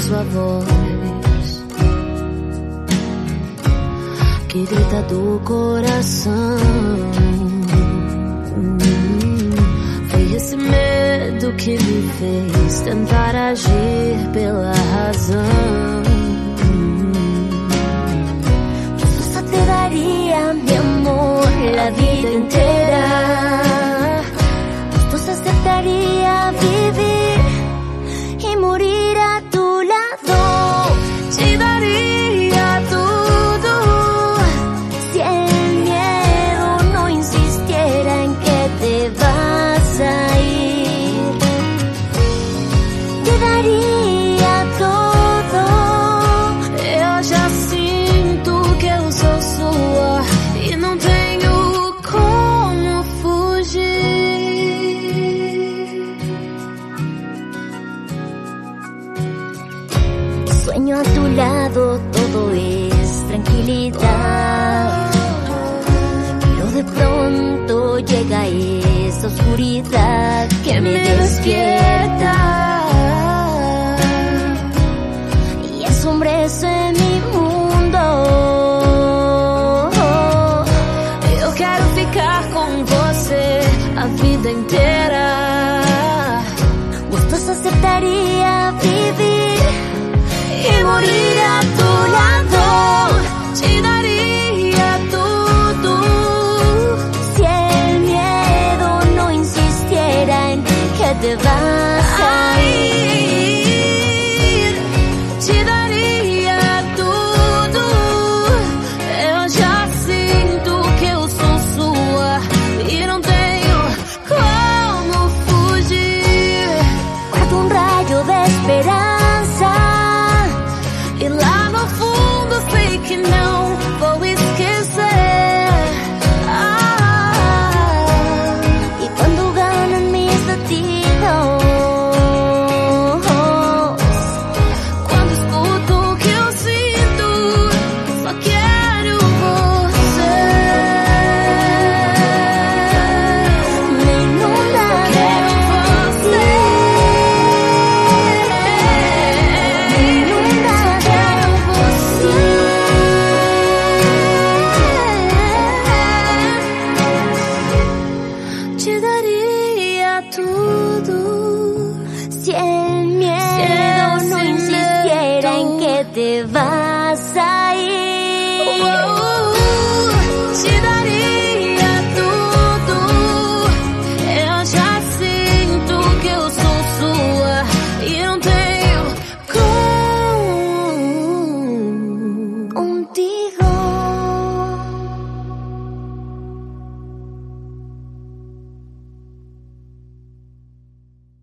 sua voz que grita do coração. Foi esse medo que me fez tentar agir pela razão. Yo só te daría mi amor la vida entera. Pues aceptaría vivir y morir a tu lado. Te daría tudo si el miedo no insistiera en que te vas a ir. Te daría todo. Eu já sinto que eu sou sua e não tenho como fugir. Sueño a tu lado, todo es tranquilidad. Pero de pronto llega esa oscuridad que me despierta y asombrece mi mundo. Eu quero ficar com você a vida inteira. Gustos aceptaría vivir y morir a tu lado. Te daría tudo si el miedo no insistiera en que te vas a ir. Te daria tudo. Eu já sinto que eu sou sua e não tenho como fugir. Guardo un rayo de esperanza E lá no fundo sei que não vou esquecer. y cuando ganan mis latidos, Quando escuto o que eu sinto, só quero você. me inunda de Você. me inunda de Te daria tudo si el miedo no insistiera en que te vas a ir.